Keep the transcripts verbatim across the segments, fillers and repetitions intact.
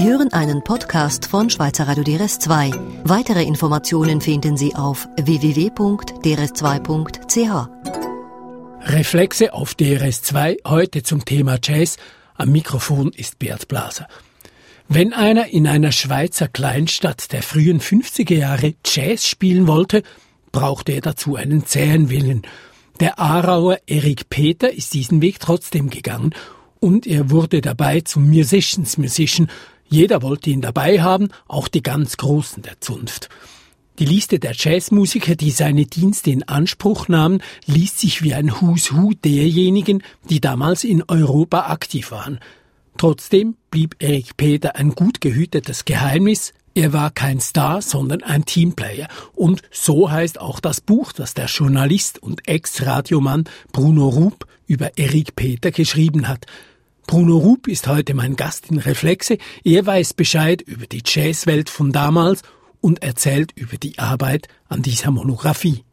Sie hören einen Podcast von Schweizer Radio D R S zwei. Weitere Informationen finden Sie auf w w w punkt d r s zwei punkt c h. Reflexe auf D R S zwei, heute zum Thema Jazz. Am Mikrofon ist Bert Blaser. Wenn einer in einer Schweizer Kleinstadt der frühen fünfziger Jahre Jazz spielen wollte, brauchte er dazu einen zähen Willen. Der Aarauer Erik Peter ist diesen Weg trotzdem gegangen und er wurde dabei zum Musicians Musician. Jeder wollte ihn dabei haben, auch die ganz Großen der Zunft. Die Liste der Jazzmusiker, die seine Dienste in Anspruch nahmen, liest sich wie ein Who's Who derjenigen, die damals in Europa aktiv waren. Trotzdem blieb Erik Peter ein gut gehütetes Geheimnis. Er war kein Star, sondern ein Teamplayer. Und so heißt auch das Buch, das der Journalist und Ex-Radiomann Bruno Rupp über Erik Peter geschrieben hat. Bruno Rupp ist heute mein Gast in Reflexe. Er weiß Bescheid über die Jazzwelt von damals und erzählt über die Arbeit an dieser Monographie.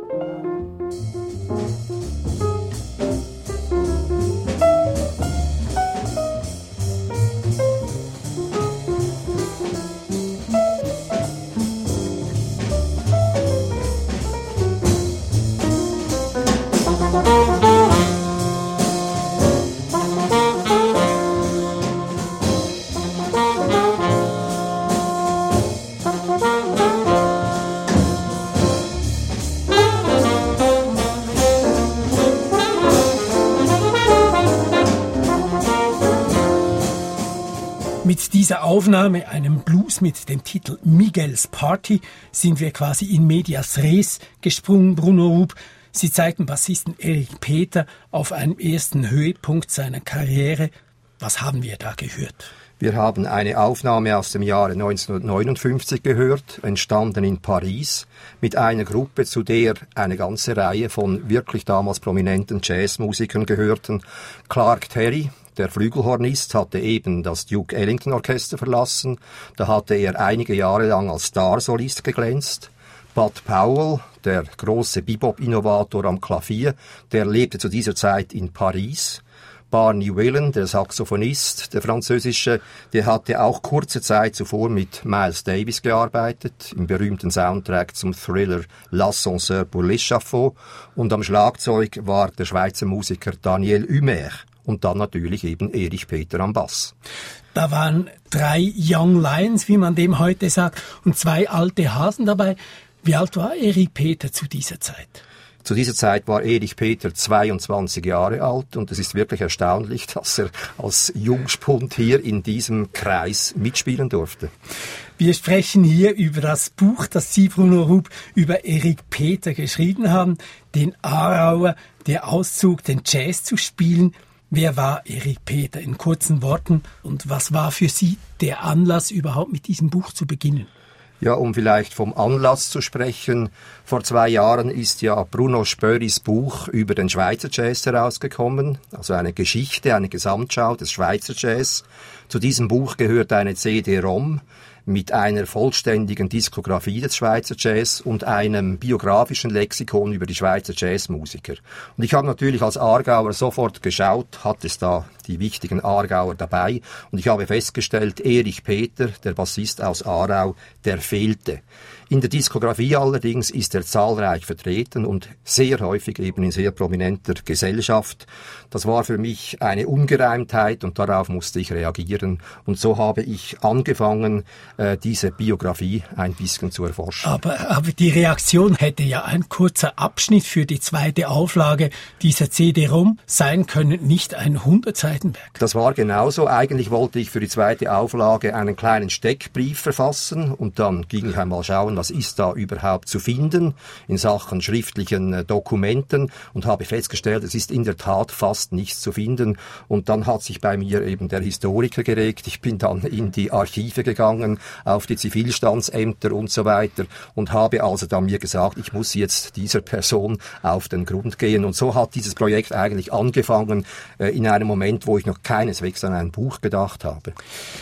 Mit dieser Aufnahme, einem Blues mit dem Titel Miguel's Party, sind wir quasi in medias res gesprungen, Bruno Rupp. Sie zeigten Bassisten Erik Peter auf einem ersten Höhepunkt seiner Karriere. Was haben wir da gehört? Wir haben eine Aufnahme aus dem Jahre neunzehnhundertneunundfünfzig gehört, entstanden in Paris, mit einer Gruppe, zu der eine ganze Reihe von wirklich damals prominenten Jazzmusikern gehörten. Clark Terry, der Flügelhornist, hatte eben das Duke Ellington Orchester verlassen. Da hatte er einige Jahre lang als Starsolist geglänzt. Bud Powell, der große Bebop-Innovator am Klavier, der lebte zu dieser Zeit in Paris. Barney Whelan, der Saxophonist, der französische, der hatte auch kurze Zeit zuvor mit Miles Davis gearbeitet, im berühmten Soundtrack zum Thriller L'Ascenseur pour l'Échafaud. Und am Schlagzeug war der Schweizer Musiker Daniel Humer. Und dann natürlich eben Erik Peter am Bass. Da waren drei Young Lions, wie man dem heute sagt, und zwei alte Hasen dabei. Wie alt war Erik Peter zu dieser Zeit? Zu dieser Zeit war Erik Peter zweiundzwanzig Jahre alt und es ist wirklich erstaunlich, dass er als Jungspund hier in diesem Kreis mitspielen durfte. Wir sprechen hier über das Buch, das Sie, Bruno Rupp, über Erik Peter geschrieben haben, den Aarauer, der Auszug, den Jazz zu spielen. Wer war Erik Peter in kurzen Worten und was war für Sie der Anlass, überhaupt mit diesem Buch zu beginnen? Ja, um vielleicht vom Anlass zu sprechen, vor zwei Jahren ist ja Bruno Spöris Buch über den Schweizer Jazz herausgekommen, also eine Geschichte, eine Gesamtschau des Schweizer Jazz. Zu diesem Buch gehört eine C D-ROM mit einer vollständigen Diskografie des Schweizer Jazz und einem biografischen Lexikon über die Schweizer Jazzmusiker. Und ich habe natürlich als Aargauer sofort geschaut, hat es da die wichtigen Aargauer dabei, und ich habe festgestellt, Erik Peter, der Bassist aus Aarau, der fehlte. In der Diskografie allerdings ist er zahlreich vertreten und sehr häufig eben in sehr prominenter Gesellschaft. Das war für mich eine Ungereimtheit und darauf musste ich reagieren. Und so habe ich angefangen, äh, diese Biografie ein bisschen zu erforschen. Aber, aber die Reaktion hätte ja ein kurzer Abschnitt für die zweite Auflage dieser C D-ROM sein können, nicht ein hundert-Seiten-Werk. Das war genauso. Eigentlich wollte ich für die zweite Auflage einen kleinen Steckbrief verfassen und dann ging ich einmal schauen, was ist da überhaupt zu finden in Sachen schriftlichen äh, Dokumenten, und habe festgestellt, es ist in der Tat fast nichts zu finden. Und dann hat sich bei mir eben der Historiker geregt. Ich bin dann in die Archive gegangen, auf die Zivilstandsämter und so weiter und habe also dann mir gesagt, ich muss jetzt dieser Person auf den Grund gehen. Und so hat dieses Projekt eigentlich angefangen, äh, in einem Moment, wo ich noch keineswegs an ein Buch gedacht habe.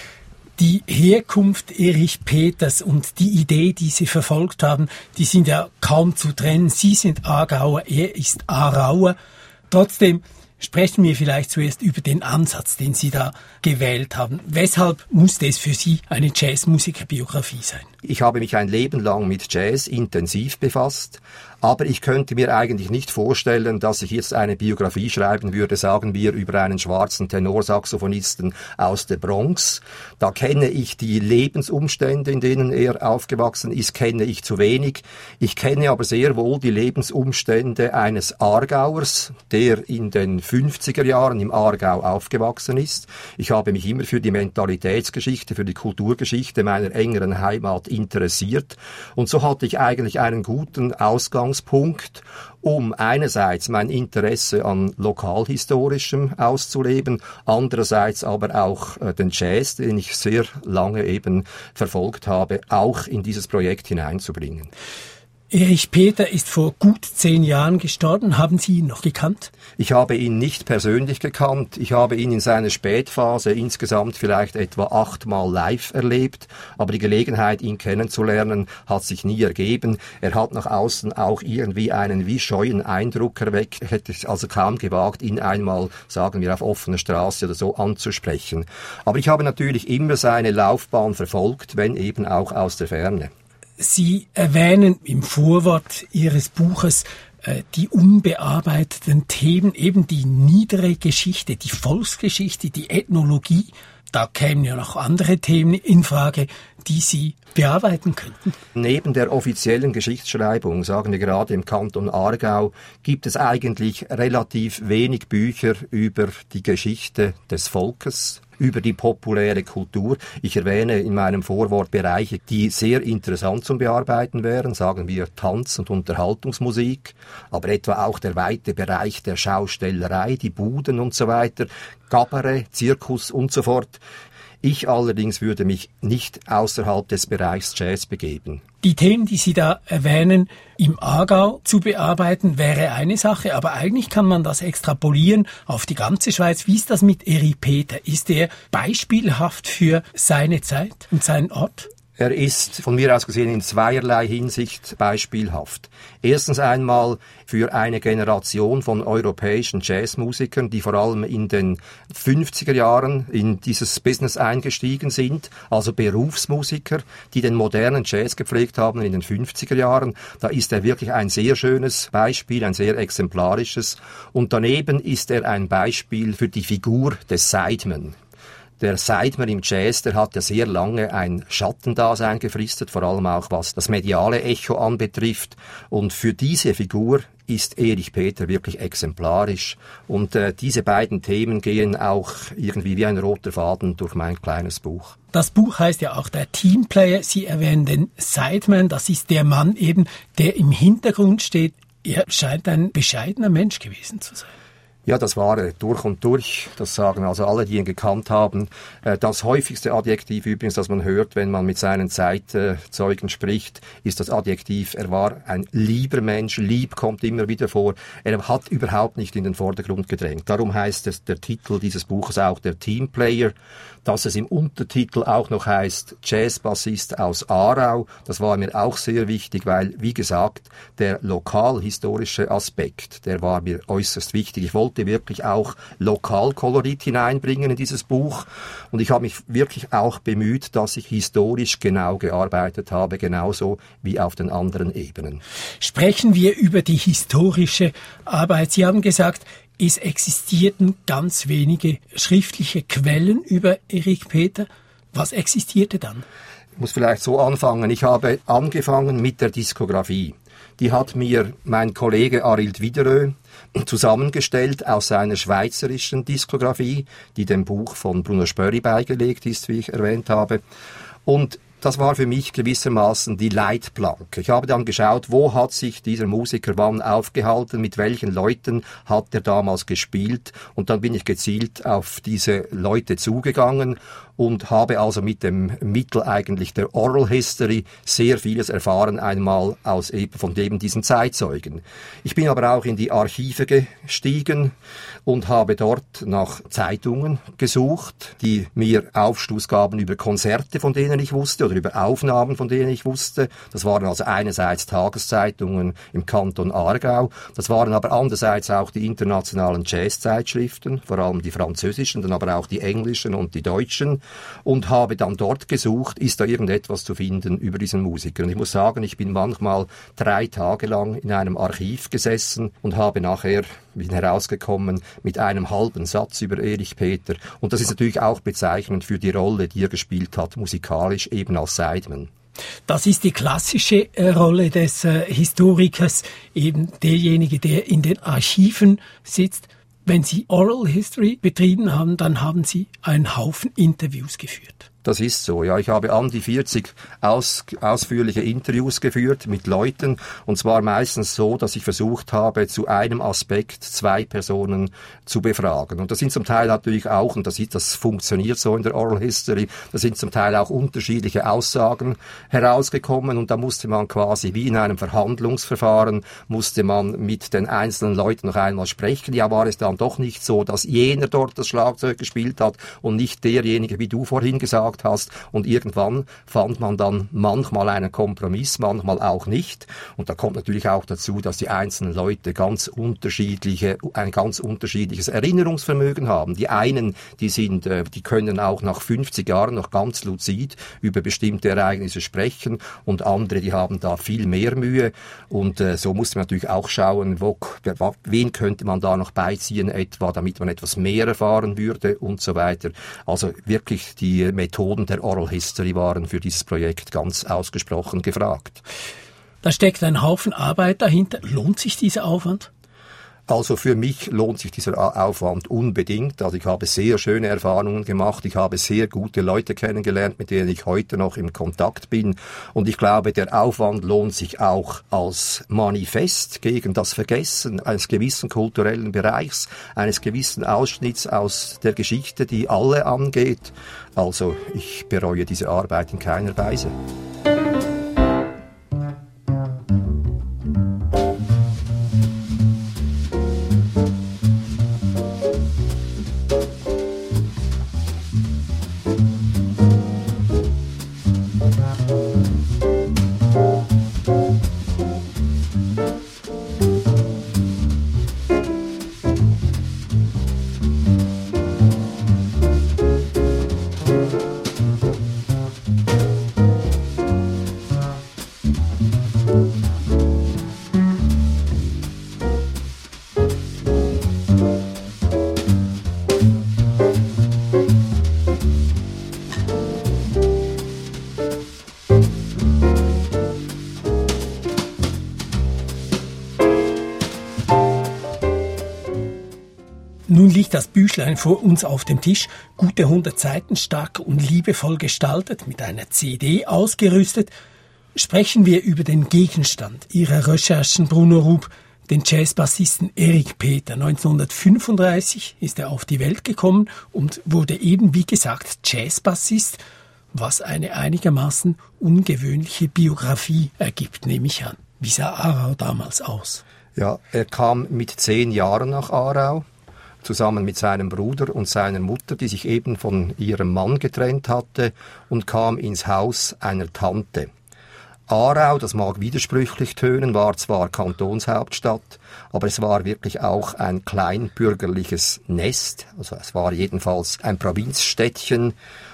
Die Herkunft Erik Peters und die Idee, die Sie verfolgt haben, die sind ja kaum zu trennen. Sie sind Aargauer, er ist Aarauer. Trotzdem, Sprechen wir vielleicht zuerst über den Ansatz, den Sie da gewählt haben. Weshalb musste es für Sie eine Jazzmusikerbiografie sein? Ich habe mich ein Leben lang mit Jazz intensiv befasst, aber ich könnte mir eigentlich nicht vorstellen, dass ich jetzt eine Biografie schreiben würde, sagen wir, über einen schwarzen Tenorsaxophonisten aus der Bronx. Da kenne ich die Lebensumstände, in denen er aufgewachsen ist, kenne ich zu wenig. Ich kenne aber sehr wohl die Lebensumstände eines Aargauers, der in den fünfziger Jahren im Aargau aufgewachsen ist. Ich habe mich immer für die Mentalitätsgeschichte, für die Kulturgeschichte meiner engeren Heimat interessiert. Und so hatte ich eigentlich einen guten Ausgangspunkt, um einerseits mein Interesse an Lokalhistorischem auszuleben, andererseits aber auch äh, den Jazz, den ich sehr lange eben verfolgt habe, auch in dieses Projekt hineinzubringen. Erich Peter ist vor gut zehn Jahren gestorben. Haben Sie ihn noch gekannt? Ich habe ihn nicht persönlich gekannt. Ich habe ihn in seiner Spätphase insgesamt vielleicht etwa achtmal live erlebt. Aber die Gelegenheit, ihn kennenzulernen, hat sich nie ergeben. Er hat nach außen auch irgendwie einen wie scheuen Eindruck erweckt. Ich hätte es also kaum gewagt, ihn einmal, sagen wir, auf offener Straße oder so anzusprechen. Aber ich habe natürlich immer seine Laufbahn verfolgt, wenn eben auch aus der Ferne. Sie erwähnen im Vorwort Ihres Buches äh, die unbearbeiteten Themen, eben die niedere Geschichte, die Volksgeschichte, die Ethnologie. Da kämen ja noch andere Themen in Frage, die Sie bearbeiten könnten. Neben der offiziellen Geschichtsschreibung, sagen wir gerade im Kanton Aargau, gibt es eigentlich relativ wenig Bücher über die Geschichte des Volkes, über die populäre Kultur. Ich erwähne in meinem Vorwort Bereiche, die sehr interessant zum Bearbeiten wären, sagen wir Tanz- und Unterhaltungsmusik, aber etwa auch der weite Bereich der Schaustellerei, die Buden und so weiter, Kabarett, Zirkus und so fort. Ich allerdings würde mich nicht außerhalb des Bereichs Jazz begeben. Die Themen, die Sie da erwähnen, im Aargau zu bearbeiten, wäre eine Sache, aber eigentlich kann man das extrapolieren auf die ganze Schweiz. Wie ist das mit Erich Peter? Ist er beispielhaft für seine Zeit und seinen Ort? Er ist von mir aus gesehen in zweierlei Hinsicht beispielhaft. Erstens einmal für eine Generation von europäischen Jazzmusikern, die vor allem in den fünfziger Jahren in dieses Business eingestiegen sind, also Berufsmusiker, die den modernen Jazz gepflegt haben in den fünfziger Jahren. Da ist er wirklich ein sehr schönes Beispiel, ein sehr exemplarisches. Und daneben ist er ein Beispiel für die Figur des Sideman. Der Sideman im Jazz, der hat ja sehr lange ein Schattendasein gefristet, vor allem auch was das mediale Echo anbetrifft. Und für diese Figur ist Erich Peter wirklich exemplarisch. Und äh, diese beiden Themen gehen auch irgendwie wie ein roter Faden durch mein kleines Buch. Das Buch heißt ja auch der Teamplayer. Sie erwähnen den Sideman. Das ist der Mann eben, der im Hintergrund steht. Er scheint ein bescheidener Mensch gewesen zu sein. Ja, das war er durch und durch. Das sagen also alle, die ihn gekannt haben. Das häufigste Adjektiv übrigens, das man hört, wenn man mit seinen Zeitzeugen spricht, ist das Adjektiv, er war ein lieber Mensch. Lieb kommt immer wieder vor. Er hat überhaupt nicht in den Vordergrund gedrängt. Darum heißt es, der Titel dieses Buches auch der Teamplayer. Dass es im Untertitel auch noch heißt Jazzbassist aus Aarau, das war mir auch sehr wichtig, weil, wie gesagt, der lokalhistorische Aspekt, der war mir äußerst wichtig. Ich wollte wirklich auch Lokalkolorit hineinbringen in dieses Buch und ich habe mich wirklich auch bemüht, dass ich historisch genau gearbeitet habe, genauso wie auf den anderen Ebenen. Sprechen wir über die historische Arbeit. Sie haben gesagt, es existierten ganz wenige schriftliche Quellen über Erich Peter. Was existierte dann? Ich muss vielleicht so anfangen. Ich habe angefangen mit der Diskografie. Die hat mir mein Kollege Arild Wideröe zusammengestellt aus seiner schweizerischen Diskografie, die dem Buch von Bruno Spörri beigelegt ist, wie ich erwähnt habe. Und das war für mich gewissermaßen die Leitplanke. Ich habe dann geschaut, wo hat sich dieser Musiker wann aufgehalten, mit welchen Leuten hat er damals gespielt und dann bin ich gezielt auf diese Leute zugegangen und habe also mit dem Mittel eigentlich der Oral History sehr vieles erfahren, einmal aus eben von eben diesen Zeitzeugen. Ich bin aber auch in die Archive gestiegen und habe dort nach Zeitungen gesucht, die mir Aufschluss gaben über Konzerte, von denen ich wusste, oder über Aufnahmen, von denen ich wusste. Das waren also einerseits Tageszeitungen im Kanton Aargau, das waren aber andererseits auch die internationalen Jazzzeitschriften, vor allem die französischen, dann aber auch die englischen und die deutschen, und habe dann dort gesucht, ist da irgendetwas zu finden über diesen Musiker. Und ich muss sagen, ich bin manchmal drei Tage lang in einem Archiv gesessen und habe nachher, bin herausgekommen, mit einem halben Satz über Erich Peter. Und das ist natürlich auch bezeichnend für die Rolle, die er gespielt hat, musikalisch eben als Sideman. Das ist die klassische äh, Rolle des äh, Historikers, eben derjenige, der in den Archiven sitzt. Wenn Sie Oral History betrieben haben, dann haben Sie einen Haufen Interviews geführt. Das ist so, ja. Ich habe an die vierzig aus, ausführliche Interviews geführt mit Leuten, und zwar meistens so, dass ich versucht habe, zu einem Aspekt zwei Personen zu befragen. Und das sind zum Teil natürlich auch, und das, das funktioniert so in der Oral History, da sind zum Teil auch unterschiedliche Aussagen herausgekommen, und da musste man quasi wie in einem Verhandlungsverfahren, musste man mit den einzelnen Leuten noch einmal sprechen. Ja, war es dann doch nicht so, dass jener dort das Schlagzeug gespielt hat und nicht derjenige, wie du vorhin gesagt hast, und irgendwann fand man dann manchmal einen Kompromiss, manchmal auch nicht, und da kommt natürlich auch dazu, dass die einzelnen Leute ganz unterschiedliche, ein ganz unterschiedliches Erinnerungsvermögen haben. Die einen, die sind, die können auch nach fünfzig Jahren noch ganz luzid über bestimmte Ereignisse sprechen, und andere, die haben da viel mehr Mühe, und äh, so musste man natürlich auch schauen, wo, wen könnte man da noch beiziehen etwa, damit man etwas mehr erfahren würde und so weiter. Also wirklich die Methoden der Oral History waren für dieses Projekt ganz ausgesprochen gefragt. Da steckt ein Haufen Arbeit dahinter. Lohnt sich dieser Aufwand? Also für mich lohnt sich dieser Aufwand unbedingt. Also ich habe sehr schöne Erfahrungen gemacht. Ich habe sehr gute Leute kennengelernt, mit denen ich heute noch im Kontakt bin. Und ich glaube, der Aufwand lohnt sich auch als Manifest gegen das Vergessen eines gewissen kulturellen Bereichs, eines gewissen Ausschnitts aus der Geschichte, die alle angeht. Also ich bereue diese Arbeit in keiner Weise. Nun liegt das Büchlein vor uns auf dem Tisch, gute hundert Seiten stark und liebevoll gestaltet, mit einer C D ausgerüstet. Sprechen wir über den Gegenstand Ihrer Recherchen, Bruno Rub, den Jazzbassisten Erich Peter. neunzehnhundertfünfunddreißig ist er auf die Welt gekommen und wurde eben, wie gesagt, Jazzbassist, was eine einigermaßen ungewöhnliche Biografie ergibt, nehme ich an. Wie sah Aarau damals aus? Ja, er kam mit zehn Jahren nach Aarau, zusammen mit seinem Bruder und seiner Mutter, die sich eben von ihrem Mann getrennt hatte, und kam ins Haus einer Tante. Aarau, das mag widersprüchlich tönen, war zwar Kantonshauptstadt, aber es war wirklich auch ein kleinbürgerliches Nest, also es war jedenfalls ein Provinzstädtchen,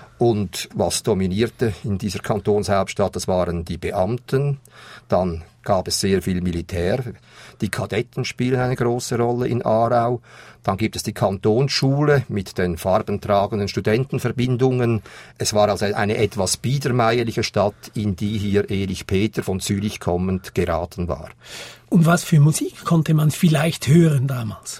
und was dominierte in dieser Kantonshauptstadt, das waren die Beamten, dann gab es sehr viel Militär, die Kadetten spielen eine große Rolle in Aarau, dann gibt es die Kantonsschule mit den farbentragenden Studentenverbindungen. Es war also eine etwas biedermeierliche Stadt, in die hier Erich Peter von Zürich kommend geraten war. Und was für Musik konnte man vielleicht hören damals?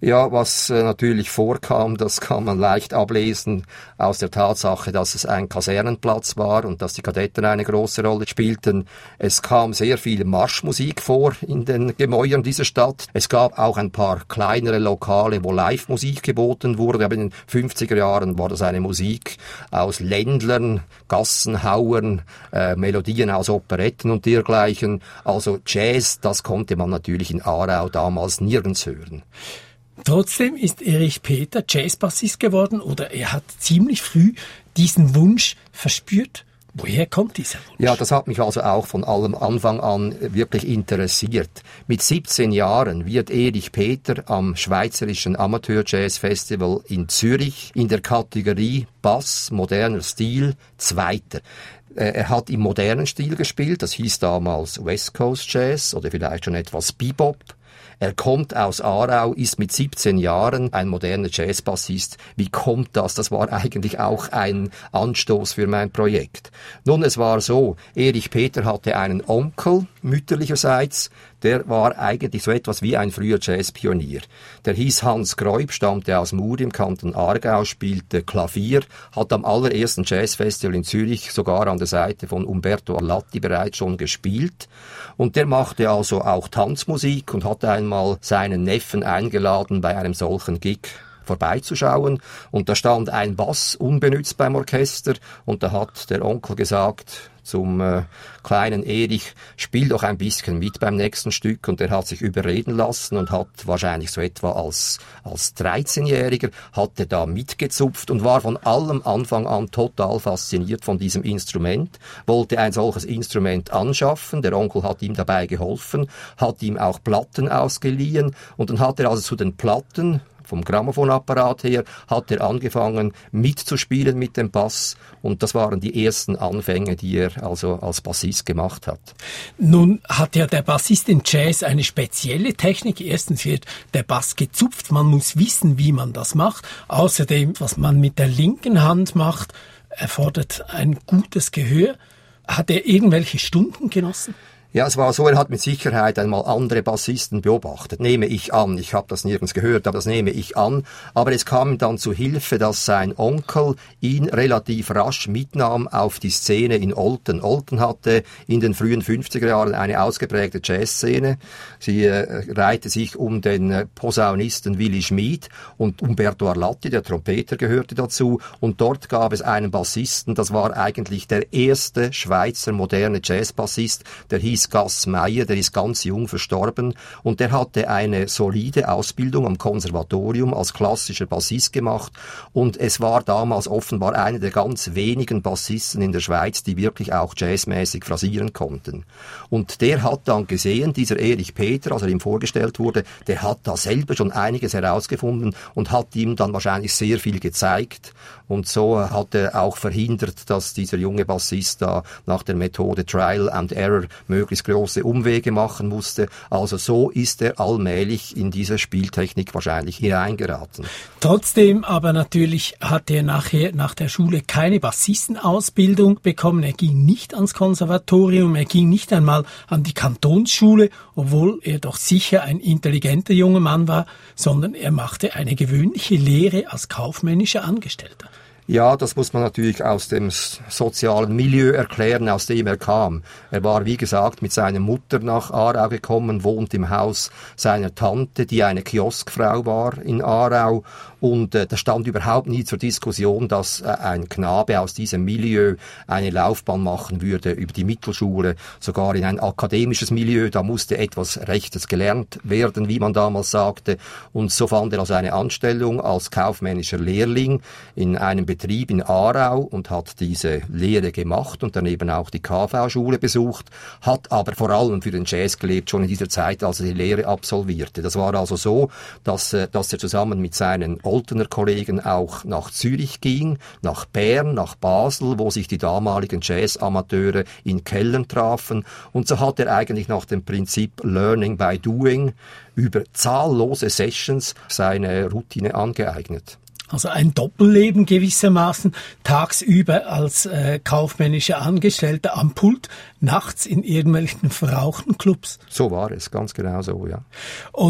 Ja, was äh, natürlich vorkam, das kann man leicht ablesen aus der Tatsache, dass es ein Kasernenplatz war und dass die Kadetten eine große Rolle spielten. Es kam sehr viel Marschmusik vor in den Gemäuern dieser Stadt. Es gab auch ein paar kleinere Lokale, wo Live-Musik geboten wurde. Aber in den fünfziger Jahren war das eine Musik aus Ländlern, Gassenhauern, äh, Melodien aus Operetten und dergleichen. Also Jazz, das konnte man natürlich in Aarau damals nirgends hören. Trotzdem ist Erich Peter Jazzbassist geworden oder er hat ziemlich früh diesen Wunsch verspürt. Woher kommt dieser Wunsch? Ja, das hat mich also auch von allem Anfang an wirklich interessiert. Mit siebzehn Jahren wird Erich Peter am Schweizerischen Amateur-Jazz-Festival in Zürich in der Kategorie Bass, moderner Stil, Zweiter. Er hat im modernen Stil gespielt, das hieß damals West Coast Jazz oder vielleicht schon etwas Bebop. Er kommt aus Aarau, ist mit siebzehn Jahren ein moderner Jazzbassist. Wie kommt das? Das war eigentlich auch ein Anstoß für mein Projekt. Nun, es war so, Erich Peter hatte einen Onkel mütterlicherseits, der war eigentlich so etwas wie ein früher Jazzpionier. Der hieß Hans Greub, stammte aus Mur im Kanton Aargau, spielte Klavier, hat am allerersten Jazzfestival in Zürich sogar an der Seite von Umberto Alatti bereits schon gespielt. Und der machte also auch Tanzmusik und hatte einmal seinen Neffen eingeladen, bei einem solchen Gig vorbeizuschauen. Und da stand ein Bass unbenutzt beim Orchester und da hat der Onkel gesagt zum äh, kleinen Erich, spiel doch ein bisschen mit beim nächsten Stück. Und er hat sich überreden lassen und hat wahrscheinlich so etwa als, als dreizehnjähriger hat er da mitgezupft und war von allem Anfang an total fasziniert von diesem Instrument, wollte ein solches Instrument anschaffen. Der Onkel hat ihm dabei geholfen, hat ihm auch Platten ausgeliehen und dann hat er also zu den Platten vom Grammophonapparat her, hat er angefangen mitzuspielen mit dem Bass und das waren die ersten Anfänge, die er also als Bassist gemacht hat. Nun hat ja der Bassist in Jazz eine spezielle Technik. Erstens wird der Bass gezupft, man muss wissen, wie man das macht. Außerdem, was man mit der linken Hand macht, erfordert ein gutes Gehör. Hat er irgendwelche Stunden genossen? Ja, es war so, er hat mit Sicherheit einmal andere Bassisten beobachtet, nehme ich an. Ich habe das nirgends gehört, aber das nehme ich an. Aber es kam ihm dann zu Hilfe, dass sein Onkel ihn relativ rasch mitnahm auf die Szene in Olten. Olten hatte in den frühen fünfziger Jahren eine ausgeprägte Jazzszene. Sie äh, reihte sich um den äh, Posaunisten Willy Schmid und Umberto Arlatti, der Trompeter, gehörte dazu. Und dort gab es einen Bassisten, das war eigentlich der erste Schweizer moderne Jazzbassist, der hieß Gas Meyer, der ist ganz jung verstorben und der hatte eine solide Ausbildung am Konservatorium als klassischer Bassist gemacht und es war damals offenbar einer der ganz wenigen Bassisten in der Schweiz, die wirklich auch jazzmäßig phrasieren konnten. Und der hat dann gesehen, dieser Erich Peter, als er ihm vorgestellt wurde, der hat da selber schon einiges herausgefunden und hat ihm dann wahrscheinlich sehr viel gezeigt und so hat er auch verhindert, dass dieser junge Bassist da nach der Methode Trial and Error möglichst große Umwege machen musste. Also so ist er allmählich in diese Spieltechnik wahrscheinlich hineingeraten. Trotzdem aber natürlich hat er nachher nach der Schule keine Bassistenausbildung bekommen. Er ging nicht ans Konservatorium, er ging nicht einmal an die Kantonsschule, obwohl er doch sicher ein intelligenter junger Mann war, sondern er machte eine gewöhnliche Lehre als kaufmännischer Angestellter. Ja, das muss man natürlich aus dem sozialen Milieu erklären, aus dem er kam. Er war, wie gesagt, mit seiner Mutter nach Aarau gekommen, wohnt im Haus seiner Tante, die eine Kioskfrau war in Aarau. Und äh, das stand überhaupt nie zur Diskussion, dass äh, ein Knabe aus diesem Milieu eine Laufbahn machen würde über die Mittelschule, sogar in ein akademisches Milieu. Da musste etwas Rechtes gelernt werden, wie man damals sagte. Und so fand er also eine Anstellung als kaufmännischer Lehrling in einem Betrieb in Aarau und hat diese Lehre gemacht und daneben auch die K V-Schule besucht, hat aber vor allem für den Jazz gelebt, schon in dieser Zeit, als er die Lehre absolvierte. Das war also so, dass, äh, dass er zusammen mit seinen Oltener Kollegen auch nach Zürich ging, nach Bern, nach Basel, wo sich die damaligen Jazz-Amateure in Kellern trafen. Und so hat er eigentlich nach dem Prinzip Learning by Doing über zahllose Sessions seine Routine angeeignet. Also ein Doppelleben gewissermaßen, tagsüber als äh, kaufmännischer Angestellter am Pult, nachts in irgendwelchen verrauchten Clubs. So war es, ganz genau so, ja. Und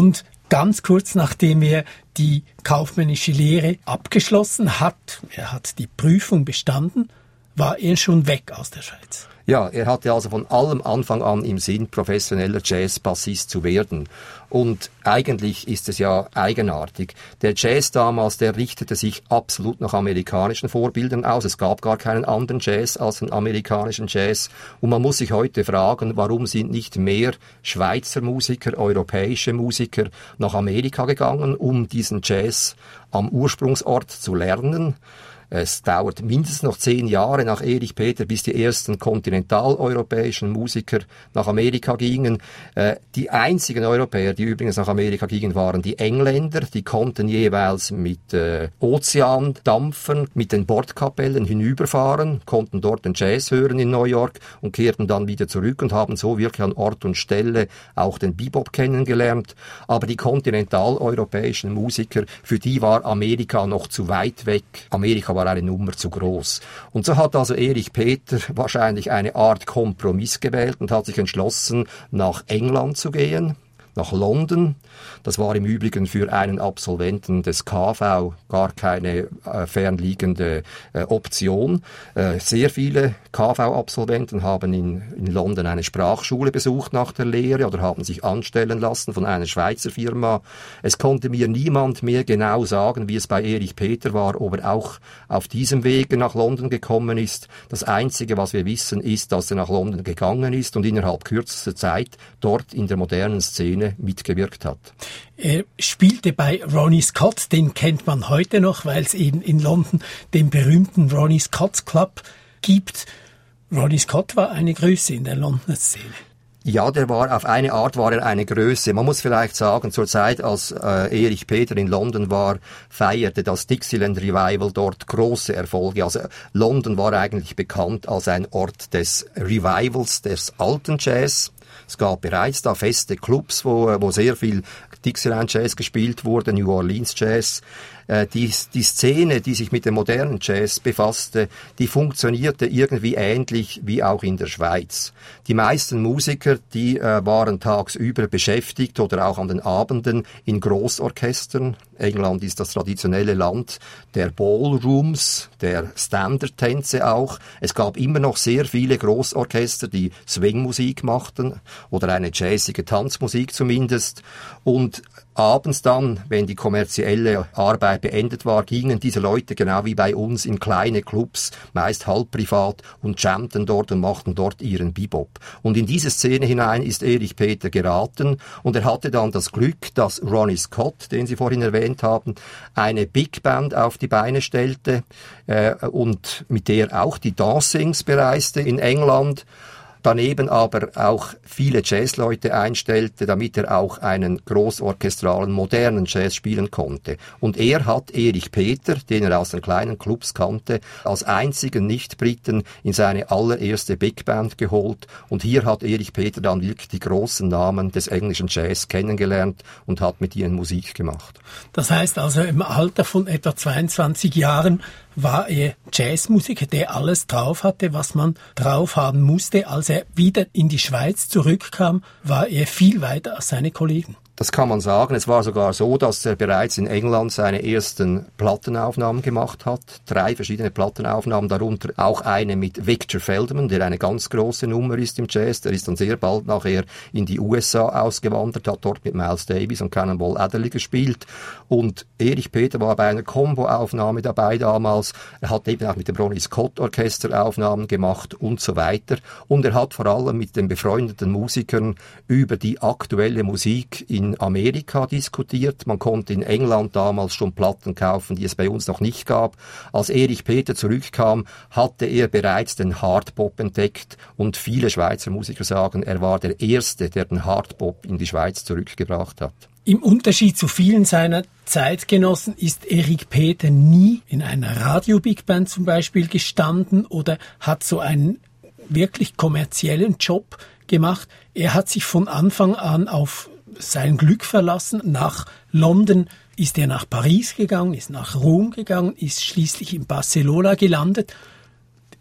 ganz kurz nachdem er die kaufmännische Lehre abgeschlossen hat, er hat die Prüfung bestanden, war er schon weg aus der Schweiz. Ja, er hatte also von allem Anfang an im Sinn, professioneller Jazzbassist zu werden. Und eigentlich ist es ja eigenartig. Der Jazz damals, der richtete sich absolut nach amerikanischen Vorbildern aus. Es gab gar keinen anderen Jazz als den amerikanischen Jazz. Und man muss sich heute fragen, warum sind nicht mehr Schweizer Musiker, europäische Musiker nach Amerika gegangen, um diesen Jazz am Ursprungsort zu lernen. Es dauert mindestens noch zehn Jahre nach Erich Peter, bis die ersten kontinentaleuropäischen Musiker nach Amerika gingen. Äh, die einzigen Europäer, die übrigens nach Amerika gingen, waren die Engländer. Die konnten jeweils mit äh, Ozeandampfern, mit den Bordkapellen hinüberfahren, konnten dort den Jazz hören in New York und kehrten dann wieder zurück und haben so wirklich an Ort und Stelle auch den Bebop kennengelernt. Aber die kontinentaleuropäischen Musiker, für die war Amerika noch zu weit weg. Amerika war eine Nummer zu groß. Und so hat also Erich Peter wahrscheinlich eine Art Kompromiss gewählt und hat sich entschlossen, nach England zu gehen, nach London. Das war im Übrigen für einen Absolventen des K V gar keine äh, fernliegende äh, Option. Äh, sehr viele K V-Absolventen haben in, in London eine Sprachschule besucht nach der Lehre oder haben sich anstellen lassen von einer Schweizer Firma. Es konnte mir niemand mehr genau sagen, wie es bei Erich Peter war, ob er auch auf diesem Wege nach London gekommen ist. Das Einzige, was wir wissen, ist, dass er nach London gegangen ist und innerhalb kürzester Zeit dort in der modernen Szene mitgewirkt hat. Er spielte bei Ronnie Scott, den kennt man heute noch, weil es eben in London den berühmten Ronnie Scott Club gibt. Ronnie Scott war eine Größe in der Londoner Szene. Ja, der war, auf eine Art war er eine Größe. Man muss vielleicht sagen, zur Zeit, als äh, Erich Peter in London war, feierte das Dixieland Revival dort große Erfolge. Also London war eigentlich bekannt als ein Ort des Revivals, des alten Jazz. Es gab bereits da feste Clubs, wo, wo sehr viel Dixieland Jazz gespielt wurde, New Orleans Jazz. Äh, die, die Szene, die sich mit dem modernen Jazz befasste, die funktionierte irgendwie ähnlich wie auch in der Schweiz. Die meisten Musiker, die äh, waren tagsüber beschäftigt oder auch an den Abenden in Großorchestern. England ist das traditionelle Land der Ballrooms, der Standardtänze auch. Es gab immer noch sehr viele Großorchester, die Swingmusik machten oder eine jazzige Tanzmusik zumindest. Und abends dann, wenn die kommerzielle Arbeit beendet war, gingen diese Leute genau wie bei uns in kleine Clubs, meist halb privat, und jammten dort und machten dort ihren Bebop. Und in diese Szene hinein ist Erich Peter geraten und er hatte dann das Glück, dass Ronnie Scott, den Sie vorhin erwähnt haben, eine Big Band auf die Beine stellte äh, und mit der auch die Dancings bereiste in England. Daneben aber auch viele Jazzleute einstellte, damit er auch einen großorchestralen, modernen Jazz spielen konnte. Und er hat Erich Peter, den er aus den kleinen Clubs kannte, als einzigen Nicht-Briten in seine allererste Big Band geholt. Und hier hat Erich Peter dann wirklich die großen Namen des englischen Jazz kennengelernt und hat mit ihnen Musik gemacht. Das heißt also, im Alter von etwa zweiundzwanzig Jahren war er Jazzmusiker, der alles drauf hatte, was man drauf haben musste. Als er wieder in die Schweiz zurückkam, war er viel weiter als seine Kollegen. Das kann man sagen. Es war sogar so, dass er bereits in England seine ersten Plattenaufnahmen gemacht hat. Drei verschiedene Plattenaufnahmen, darunter auch eine mit Victor Feldman, der eine ganz große Nummer ist im Jazz. Der ist dann sehr bald nachher in die U S A ausgewandert, hat dort mit Miles Davis und Cannonball Adderley gespielt. Und Erich Peter war bei einer Combo-Aufnahme dabei damals. Er hat eben auch mit dem Ronnie Scott Orchester Aufnahmen gemacht und so weiter. Und er hat vor allem mit den befreundeten Musikern über die aktuelle Musik in in Amerika diskutiert. Man konnte in England damals schon Platten kaufen, die es bei uns noch nicht gab. Als Erich Peter zurückkam, hatte er bereits den Hardbop entdeckt und viele Schweizer Musiker sagen, er war der Erste, der den Hardbop in die Schweiz zurückgebracht hat. Im Unterschied zu vielen seiner Zeitgenossen ist Erich Peter nie in einer Radio-Big Band zum Beispiel gestanden oder hat so einen wirklich kommerziellen Job gemacht. Er hat sich von Anfang an auf sein Glück verlassen. Nach London ist er nach Paris gegangen, ist nach Rom gegangen, ist schließlich in Barcelona gelandet.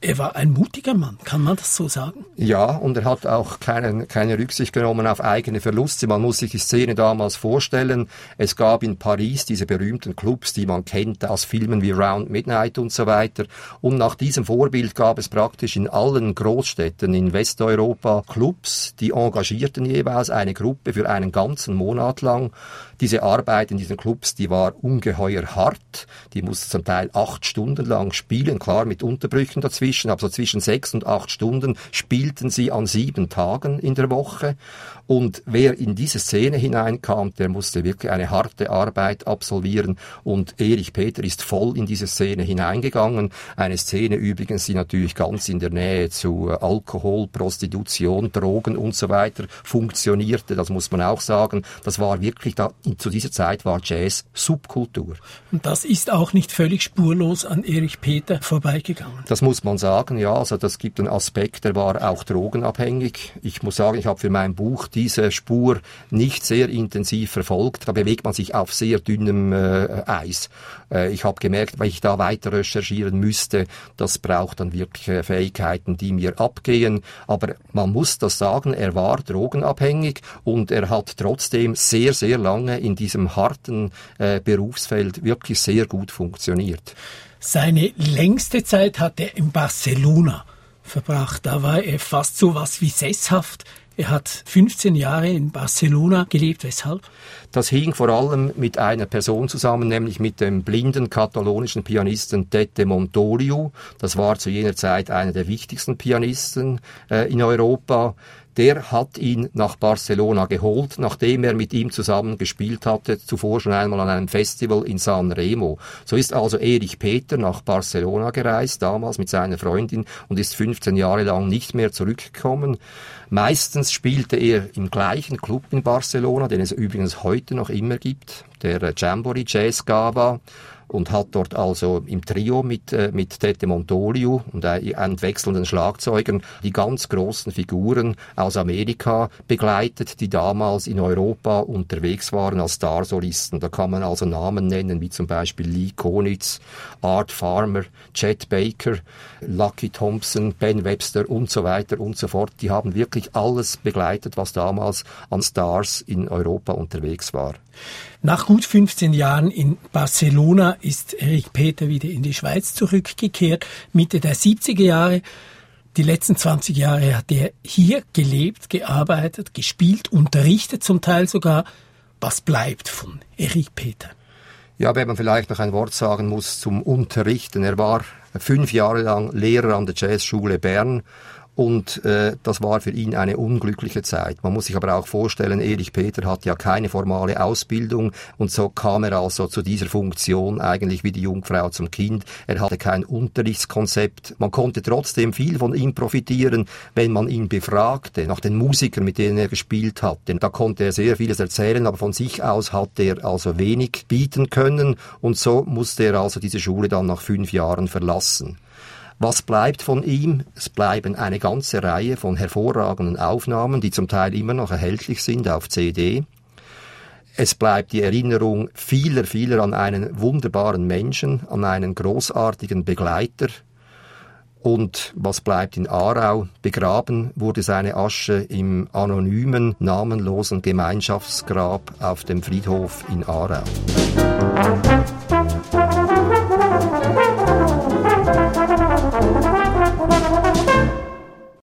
Er war ein mutiger Mann, kann man das so sagen? Ja, und er hat auch keine, keine Rücksicht genommen auf eigene Verluste. Man muss sich die Szene damals vorstellen. Es gab in Paris diese berühmten Clubs, die man kennt aus Filmen wie Round Midnight und so weiter. Und nach diesem Vorbild gab es praktisch in allen Großstädten in Westeuropa Clubs, die engagierten jeweils eine Gruppe für einen ganzen Monat lang. Diese Arbeit in diesen Clubs, die war ungeheuer hart. Die musste zum Teil acht Stunden lang spielen, klar mit Unterbrüchen dazwischen, aber so zwischen sechs und acht Stunden spielten sie an sieben Tagen in der Woche. Und wer in diese Szene hineinkam, der musste wirklich eine harte Arbeit absolvieren. Und Erich Peter ist voll in diese Szene hineingegangen. Eine Szene übrigens, die natürlich ganz in der Nähe zu Alkohol, Prostitution, Drogen und so weiter funktionierte. Das muss man auch sagen. Das war wirklich, da, zu dieser Zeit war Jazz Subkultur. Und das ist auch nicht völlig spurlos an Erich Peter vorbeigegangen. Das muss man sagen, ja. Also das gibt einen Aspekt, der war auch drogenabhängig. Ich muss sagen, ich habe für mein Buch diese Spur nicht sehr intensiv verfolgt. Da bewegt man sich auf sehr dünnem äh, Eis. Äh, ich habe gemerkt, weil ich da weiter recherchieren müsste, das braucht dann wirklich äh, Fähigkeiten, die mir abgehen. Aber man muss das sagen, er war drogenabhängig und er hat trotzdem sehr, sehr lange in diesem harten äh, Berufsfeld wirklich sehr gut funktioniert. Seine längste Zeit hat er in Barcelona verbracht. Da war er fast so was wie sesshaft. Er hat fünfzehn Jahre in Barcelona gelebt. Weshalb? Das hing vor allem mit einer Person zusammen, nämlich mit dem blinden katalonischen Pianisten Tete Montoliu. Das war zu jener Zeit einer der wichtigsten Pianisten äh, in Europa. Der hat ihn nach Barcelona geholt, nachdem er mit ihm zusammen gespielt hatte, zuvor schon einmal an einem Festival in San Remo. So ist also Erich Peter nach Barcelona gereist, damals mit seiner Freundin, und ist fünfzehn Jahre lang nicht mehr zurückgekommen. Meistens spielte er im gleichen Club in Barcelona, den es übrigens heute noch immer gibt, der Jamboree Jazz Gava, und hat dort also im Trio mit, äh, mit Tete Montoliu und äh, wechselnden Schlagzeugern die ganz großen Figuren aus Amerika begleitet, die damals in Europa unterwegs waren als Starsolisten. Da kann man also Namen nennen, wie zum Beispiel Lee Konitz, Art Farmer, Chet Baker, Lucky Thompson, Ben Webster und so weiter und so fort. Die haben wirklich alles begleitet, was damals an Stars in Europa unterwegs war. Nach gut fünfzehn Jahren in Barcelona ist Erich Peter wieder in die Schweiz zurückgekehrt, Mitte der siebziger Jahre. Die letzten zwanzig Jahre hat er hier gelebt, gearbeitet, gespielt, unterrichtet zum Teil sogar. Was bleibt von Erich Peter? Ja, wenn man vielleicht noch ein Wort sagen muss zum Unterrichten. Er war fünf Jahre lang Lehrer an der Jazzschule Bern. Und äh, das war für ihn eine unglückliche Zeit. Man muss sich aber auch vorstellen, Erich Peter hat ja keine formale Ausbildung und so kam er also zu dieser Funktion eigentlich wie die Jungfrau zum Kind. Er hatte kein Unterrichtskonzept. Man konnte trotzdem viel von ihm profitieren, wenn man ihn befragte nach den Musikern, mit denen er gespielt hat. Denn da konnte er sehr vieles erzählen, aber von sich aus hat er also wenig bieten können und so musste er also diese Schule dann nach fünf Jahren verlassen. Was bleibt von ihm? Es bleiben eine ganze Reihe von hervorragenden Aufnahmen, die zum Teil immer noch erhältlich sind auf C D. Es bleibt die Erinnerung vieler, vieler an einen wunderbaren Menschen, an einen großartigen Begleiter. Und was bleibt in Aarau? Begraben wurde seine Asche im anonymen, namenlosen Gemeinschaftsgrab auf dem Friedhof in Aarau.